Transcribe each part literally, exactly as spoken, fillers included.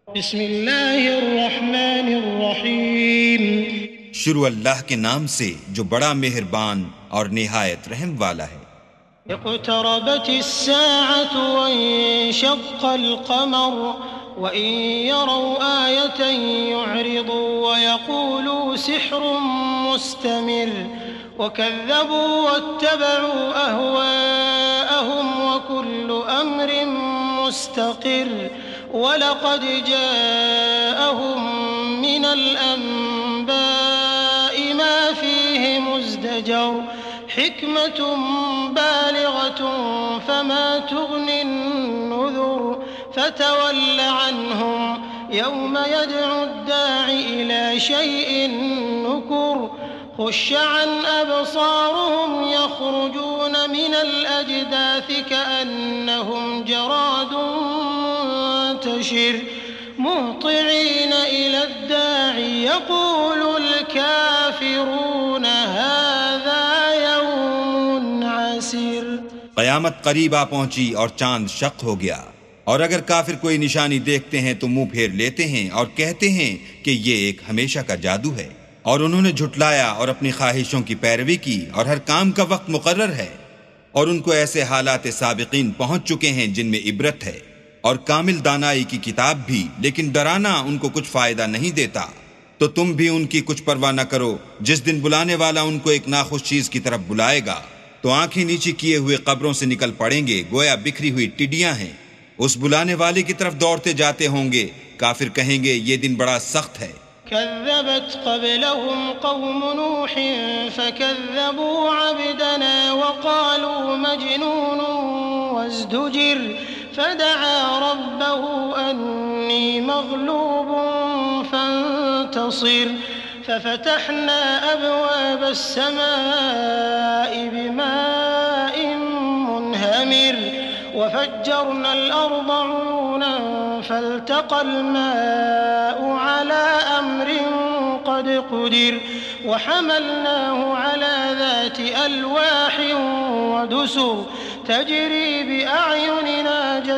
बिस्मिल्लाहिर्रहमानिर्रहीम। शुरू अल्लाह के नाम से जो बड़ा मेहरबान और निहायत रहम वाला है। इक़्तरबतिस्साअतु वंशक़्क़ल क़मर वइन यरौ आयतन युअरिदू वयक़ूलू सिह्रुम मुस्तमिर वकज़्ज़बू वत्तबऊ अहवाअहुम वकुल्लु अम्रिन मुस्तक़िर वलक़द जाअहुम मिनल अंबाइ मा फ़ीहि मुज़्दजर हिक्मतुम बालिग़तुन फमा तुग़निन नुज़ुर फ़तवल्ल अन्हुम यौम यदअुद्दाइ इला शैइन नुकुर खुश्शअन अबसारुहुम यख़रुजून मिनल अजदाथि कअन्नहुम जरादुन मुंतशिर मुहतिईन इलद्दाइ यक़ूलुल काफ़िरून हाज़ा यौमुन असीर। क़यामत करीब आ पहुंची और चांद शक हो गया, और अगर काफिर कोई निशानी देखते हैं तो मुंह फेर लेते हैं और कहते हैं कि ये एक हमेशा का जादू है। और उन्होंने झुटलाया और अपनी ख्वाहिशों की पैरवी की, और हर काम का वक्त मुकर्रर है, और उनको ऐसे हालात साबिकीन पहुंच चुके हैं जिनमें इबरत है, और कामिल दानाई की किताब भी, लेकिन डराना उनको कुछ फायदा नहीं देता। तो तुम भी उनकी कुछ परवाह न करो। जिस दिन बुलाने वाला उनको एक नाखुश चीज की तरफ बुलाएगा तो आंखें नीची किए हुए कब्रों से निकल पड़ेंगे, गोया बिखरी हुई टिड्डियां हैं। उस बुलाने वाले की तरफ दौड़ते जाते होंगे। काफिर कहेंगे ये दिन बड़ा सख्त है। कज़्ज़बत क़ब्लहुम क़ौमु नूहिन फ़कज़्ज़बू अब्दना वक़ालू मजनूनुन वज़्दुजिर फ़दअा रब्बहु अन्नी मग़लूबुन फ़ंतसिर फ़फ़तहना अबवाब अस्समाइ बिमाइन मुनहमिर वफ़ज्जरना अल-अर्ज़ उयूनन फ़ल्तक़ल माउ अला अम्रिन क़द क़ुदिर वहमलनाहु अला ज़ाति अल्वाहिन वदुसुर तजरी बिअअयुनिना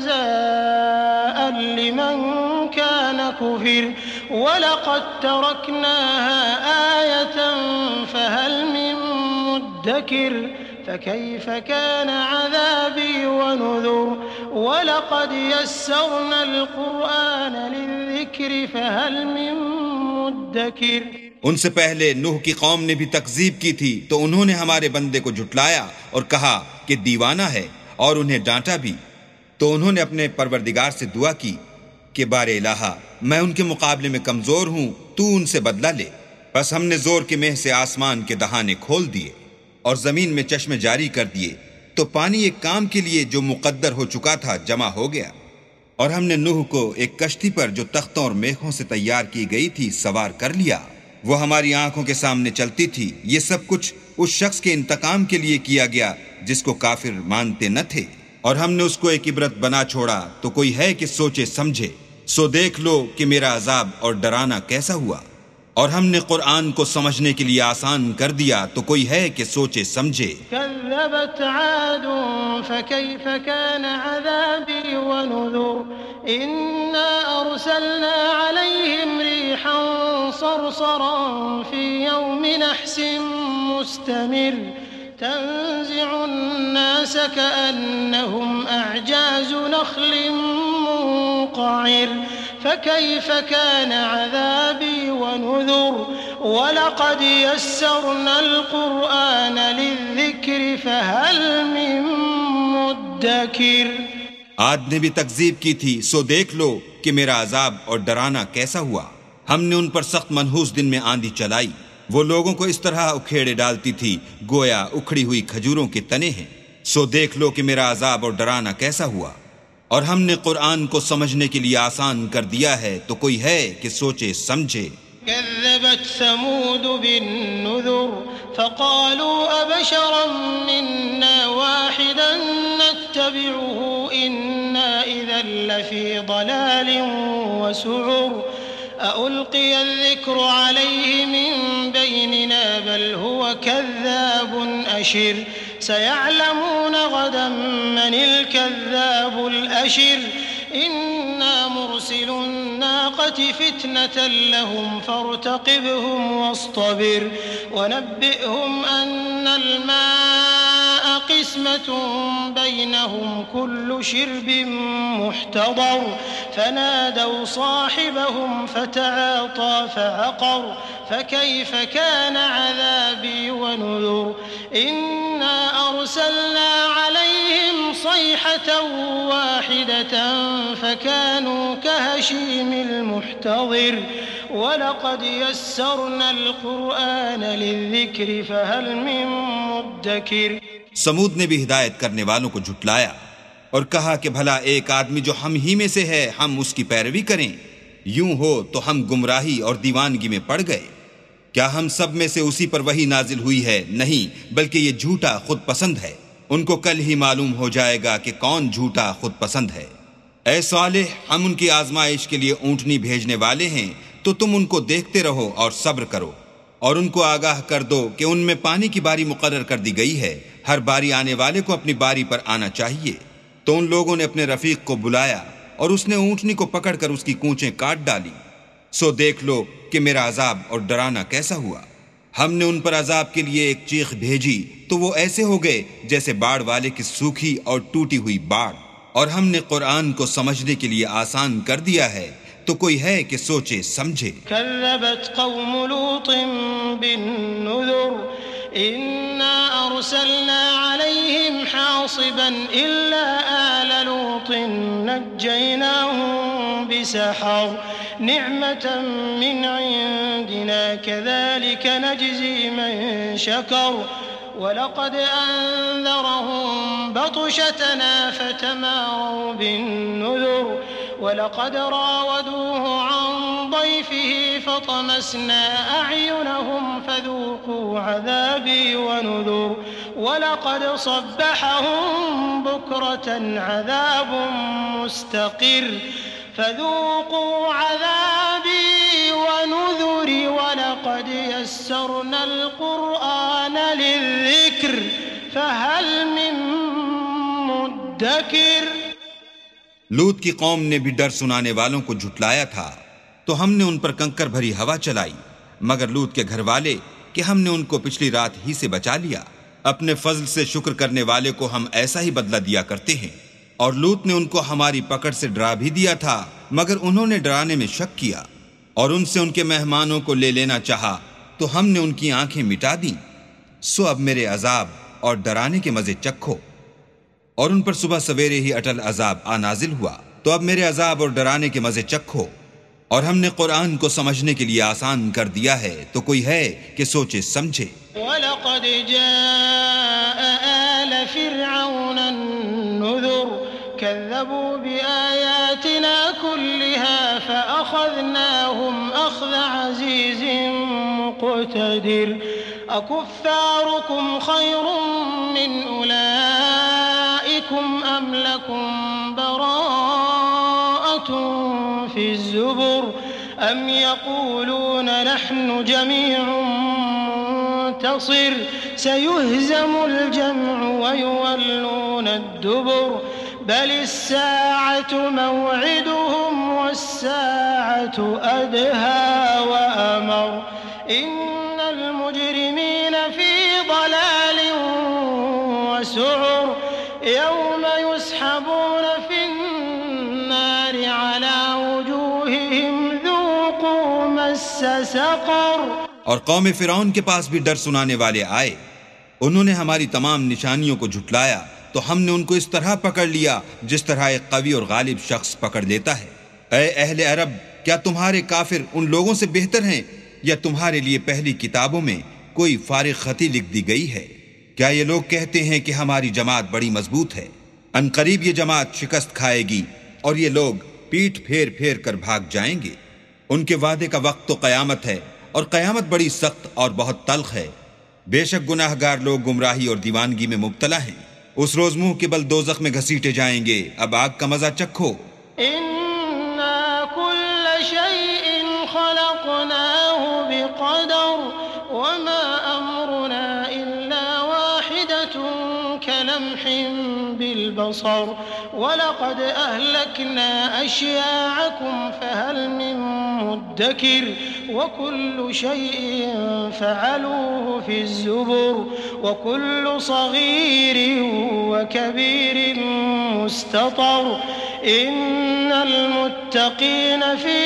जज़ाअन लिमन कान कुफ़िर वलक़द तरकनाहा आयतन फ़हल मिन मुद्दकिर फ़कैफ़ कान अज़ाबी वनुज़ुर वलक़द यस्सरनल क़ुरआन लिज़्ज़िक्रि फ़हल मिन मुद्दकिर। उनसे पहले नूह की कौम ने भी तकज़ीब की थी, तो उन्होंने हमारे बंदे को झुटलाया और कहा कि दीवाना है, और उन्हें डांटा भी। तो उन्होंने अपने परवरदिगार से दुआ की कि बारे इलाहा, मैं उनके मुकाबले में कमजोर हूं, तू उनसे बदला ले। बस हमने जोर के मेह से आसमान के दहाने खोल दिए और जमीन में चश्मे जारी कर दिए, तो पानी एक काम के लिए जो मुकद्दर हो चुका था जमा हो गया। और हमने नूह को एक कश्ती पर जो तख्तों और मेखों से तैयार की गई थी सवार कर लिया। वो हमारी आंखों के सामने चलती थी। ये सब कुछ उस शख्स के इंतकाम के लिए किया गया जिसको काफिर मानते न थे, और हमने उसको एक इबरत बना छोड़ा। तो कोई है कि सोचे समझे। सो देख लो कि मेरा अजाब और डराना कैसा हुआ। और हमने कुरान को समझने के लिए आसान कर दिया, तो कोई है कि सोचे समझे। कज़्ज़बत आदुन फ़कैफ़ कान अज़ाबी वनुज़ुर इन्ना अरसलना अलैहिम रिहन सरसरन फ़ी यौमिन नहसिन मुस्तमिर तंज़िउ अन्नास कअन्नहुम अअजाज़ु नख़लिन मुनक़इर फ़कैफ़ कान अज़ाबी वनुज़ुर वलक़द यस्सरनल क़ुरआन लिज़्ज़िक्रि फ़हल मिन मुद्दकिर। आद ने भी तकज़ीब की थी, सो देख लो कि मेरा अजाब और डराना कैसा हुआ। हमने उन पर सख्त मनहूस दिन में आंधी चलाई। वो लोगों को इस तरह उखेड़े डालती थी गोया उखड़ी हुई खजूरों के तने हैं। सो देख लो कि मेरा अजाब और डराना कैसा हुआ। और हमने कुरान को समझने के लिए आसान कर दिया है, तो कोई है कि सोचे समझे। कज़्ज़बत समूद बिन्नुज़ुर फ़क़ालू अबशरन मिन्ना वाहिदन नत्तबिउहु इन्ना इज़न लफ़ी ज़लालिन वसुऊर अउल्क़िय अज़्ज़िक्रु अलैहि मिन बैनिना बल हुव कज़्ज़ाबुन अशिर सयअलमून गदन मनिल कज़्ज़ाबुल अशिर इन्ना मुरसिलुन الآخرة فتنة لهم فارتقبهم واصطبر ونبئهم أن الماء قسمة بينهم كل شرب محتضر فنادوا صاحبهم فتعاطى فعقر فكيف كان عذابي ونذر إنا أرسلنا عليهم صيحة واحدة فكانوا كهشيم المحتضر ولقد يسرنا القرآن للذكر فهل من मुद्दकिर। समूद ने भी हिदायत करने वालों को झुटलाया और कहा कि भला एक आदमी जो हम ही में से है हम उसकी पैरवी करें। यूं हो तो हम गुमराही और दीवानगी में पड़ गए। क्या हम सब में से उसी पर वही नाजिल हुई है? नहीं, बल्कि ये झूठा खुद पसंद है। उनको कल ही मालूम हो जाएगा कि कौन झूठा खुद पसंद है। ऐ सालेह, हम उनकी आजमाइश के लिए ऊंटनी भेजने वाले हैं, तो तुम उनको देखते रहो और सब्र करो और उनको आगाह कर दो कि उनमें पानी की बारी मुकर्रर कर दी गई है। हर बारी आने वाले को अपनी बारी पर आना चाहिए। तो उन लोगों ने अपने रफीक को बुलाया और उसने ऊंटनी को पकड़कर उसकी कूंचें काट डाली। सो देख लो कि मेरा अजाब और डराना कैसा हुआ। हमने उन पर अजाब के लिए एक चीख भेजी तो वो ऐसे हो गए जैसे बाढ़ वाले की सूखी और टूटी हुई बाढ़। और हमने कुरान को समझने के लिए आसान कर दिया है, तो कोई है कि सोचे समझे। कज़्ज़बत क़ौमु लूतिन बिन्नुज़ुर इन्ना अर्सलना अलैहिम हासिबन इल्ला आला लूतिन नज्जयनाहुम बिसहर निअमतन मिन इंदिना कज़ालिक नज्ज़ी मन शकर वलक़द अंज़रहुम बतशतना फतमारौ बिन्नुज़ुर वलक़द रावदूहु अन दैफिही फतमसना अअयुनहुम फज़ूक़ू अज़ाबी वनुज़ुर वलक़द सब्बहहुम बुक्रतन अज़ाबुन मुस्तक़िर फज़ूक़ू अज़ाबी वनुज़ुर वलक़द यस्सरनल क़ुरआन लिज़्ज़िक्र फ़हल मिन मुद्दकिर। लूत की कौम ने भी डर सुनाने वालों को झुटलाया था, तो हमने उन पर कंकर भरी हवा चलाई, मगर लूत के घर वाले कि हमने उनको पिछली रात ही से बचा लिया। अपने फजल से शुक्र करने वाले को हम ऐसा ही बदला दिया करते हैं। और लूत ने उनको हमारी पकड़ से डरा भी दिया था, मगर उन्होंने डराने में शक किया और उनसे उनके मेहमानों को ले लेना चाहा, तो हमने उनकी आंखें मिटा दी। सो अब मेरे अजाब और डराने के मजे चखो। और उन पर सुबह सवेरे ही अटल अजाब आ नाजिल हुआ, तो अब मेरे अजाब और डराने के मजे चखो। और हमने कुरान को समझने के लिए आसान कर दिया है, तो कोई है कि सोचे समझे। वलक़द जाअ आल फ़िरऔन अन्नुज़ुर कज़्ज़बू बिआयातिना कुल्लिहा फ़अख़ज़नाहुम अख़्ज़ अज़ीज़िन मुक़तदिर अकुफ़्फ़ारुकुम ख़ैरुम मिन उलाइकुम अम लकुम बराअतुन फ़िज़्ज़ुबुर अम यक़ूलून नहनु जमीउन मुंतसिर सयुहज़मुल जम्उ वयुवल्लून अद्दुबुर बलिस्साअतु मौዒदुहुम वस्साअतु अदहा वअमर इन्नल मुजरिमीन फ़ी ज़लालिन वसुउर यौम युस्हबून फ़िन्नारि अला वुजूहिहिम ज़ूक़ू मस्स सक़र। और कौम फिरौन के पास भी डर सुनाने वाले आए। उन्होंने हमारी तमाम निशानियों को झुटलाया, तो हमने उनको इस तरह पकड़ लिया जिस तरह एक कवि और गालिब शख्स पकड़ लेता है। ऐ अहले अरब, क्या तुम्हारे काफिर उन लोगों से बेहतर हैं, या तुम्हारे लिए पहली किताबों में कोई फारिग खती लिख दी गई है? क्या ये लोग कहते हैं कि हमारी जमात बड़ी मजबूत है? अनकरीब ये जमात शिकस्त खाएगी और ये लोग पीठ फेर फेर कर भाग जाएंगे। उनके वादे का वक्त तो कयामत है, और कयामत बड़ी सख्त और बहुत तल्ख है। बेशक गुनाहगार लोग गुमराही और दीवानगी में मुब्तला हैं। उस रोज मुंह के बल दोज़ख में घसीटे जाएंगे। अब आग का मजा चखो। इन्ना कुल्ल शैइन खलक़नाहु बिक़दर वमा अम्रुना इल्ला वाहिदतुन कलम्हिन बिलबसर वलक़द अहलकना अश्याअकुम फ़हल मिन मुद्दकिर वकुल्लु शैइन फ़अलूहु फ़िज़्ज़ुबुर वकुल्लु सग़ीरिन वकबीरिन मुस्ततर इन्नल मुत्तक़ीन फ़ी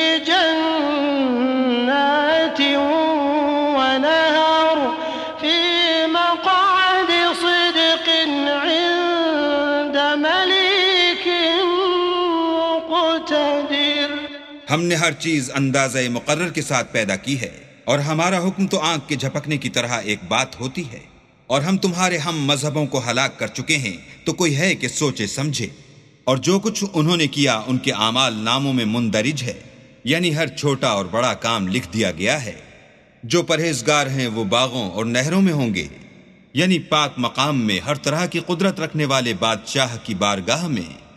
जन्नातिन व नहर फ़ी मक़अदि सिद्क़िन इंद मलीकिन मुक़तदिर। हमने हर चीज अंदाज़े मुकर्रर के साथ पैदा की है और हमारा हुक्म तो आंख के झपकने की तरह एक बात होती है। और हम तुम्हारे हम मजहबों को हलाक कर चुके हैं, तो कोई है कि सोचे समझे। और जो कुछ उन्होंने किया उनके आमाल नामों में मुंदरिज है, यानी हर छोटा और बड़ा काम लिख दिया गया है। जो परहेजगार हैं वो बागों और नहरों में होंगे, यानी पाक मकाम में हर तरह की कुदरत रखने वाले बादशाह की बारगाह में।